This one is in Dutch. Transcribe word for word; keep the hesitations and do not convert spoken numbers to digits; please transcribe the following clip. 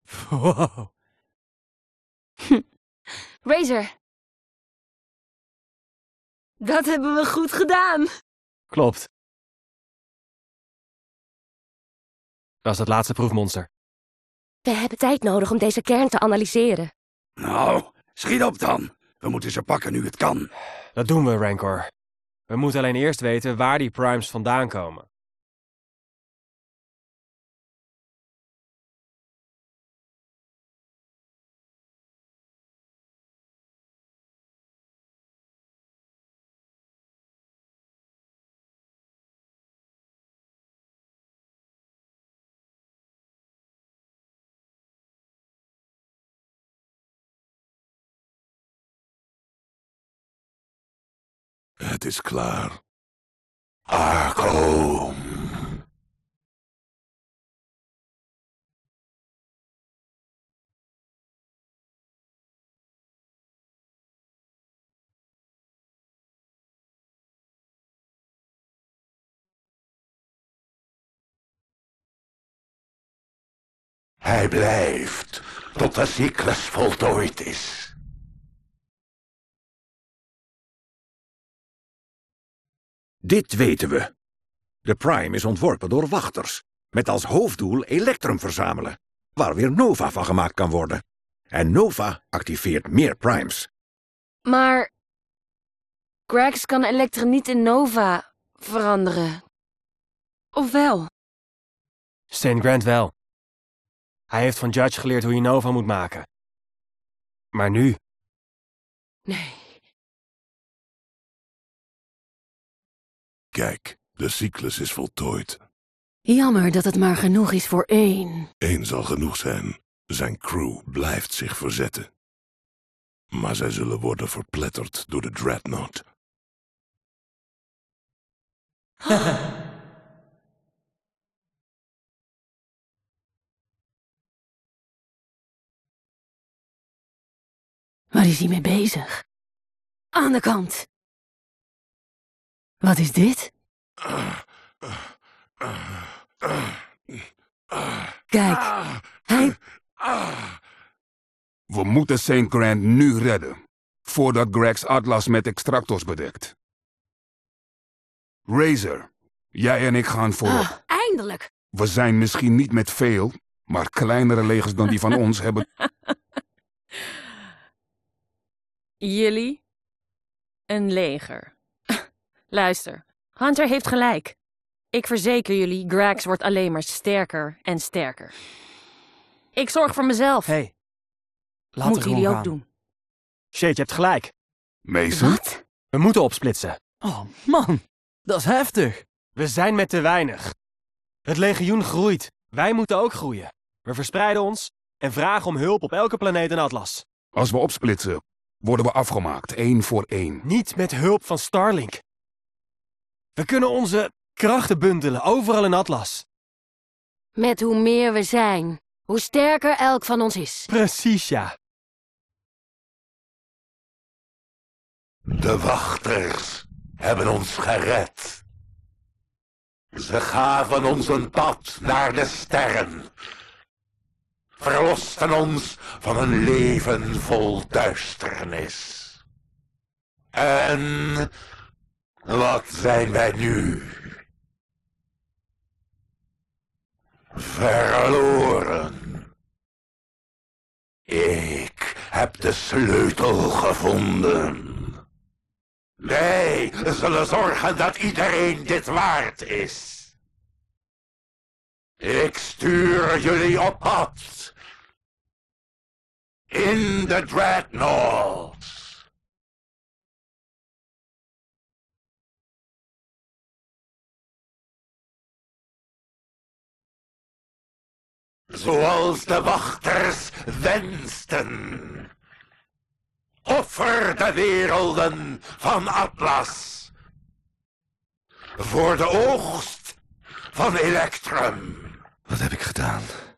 Wow. Razor. Dat hebben we goed gedaan. Klopt. Dat is het laatste proefmonster. We hebben tijd nodig om deze kern te analyseren. Nou, schiet op dan. We moeten ze pakken nu het kan. Dat doen we, Rancor. We moeten alleen eerst weten waar die primes vandaan komen. Het is klaar. Arkom. Hij blijft tot de cyclus voltooid is. Dit weten we. De Prime is ontworpen door wachters, met als hoofddoel elektrum verzamelen, waar weer Nova van gemaakt kan worden. En Nova activeert meer Primes. Maar Grax kan Electrum niet in Nova veranderen. Of wel? Saint Grant wel. Hij heeft van Judge geleerd hoe je Nova moet maken. Maar nu... Nee. Kijk, de cyclus is voltooid. Jammer dat het maar genoeg is voor één. Eén zal genoeg zijn. Zijn crew blijft zich verzetten. Maar zij zullen worden verpletterd door de Dreadnought. Waar is hij mee bezig? Aan de kant. Wat is dit? Kijk, hij... We moeten Saint Grant nu redden, voordat Grax Atlas met extractors bedekt. Razor, jij en ik gaan voorop. Ah, eindelijk! We zijn misschien niet met veel, maar kleinere legers dan die van ons hebben... Jullie? Een leger. Luister, Hunter heeft gelijk. Ik verzeker jullie, Grax wordt alleen maar sterker en sterker. Ik zorg voor mezelf. Hé, hey, laten Moeten we jullie gewoon ook gaan. doen. Shade, je hebt gelijk. Mason? Wat? We moeten opsplitsen. Oh, man. Dat is heftig. We zijn met te weinig. Het legioen groeit. Wij moeten ook groeien. We verspreiden ons en vragen om hulp op elke planeet in Atlas. Als we opsplitsen, worden we afgemaakt, één voor één. Niet met hulp van Starlink. We kunnen onze krachten bundelen, overal in Atlas. Met hoe meer we zijn, hoe sterker elk van ons is. Precies, ja. De wachters hebben ons gered. Ze gaven ons een pad naar de sterren. Verlosten ons van een leven vol duisternis. En wat zijn wij nu? Verloren. Ik heb de sleutel gevonden. Wij zullen zorgen dat iedereen dit waard is. Ik stuur jullie op pad. In de Dreadnought. Zoals de wachters wensten. Offer de werelden van Atlas. Voor de oogst van Electrum. Wat heb ik gedaan?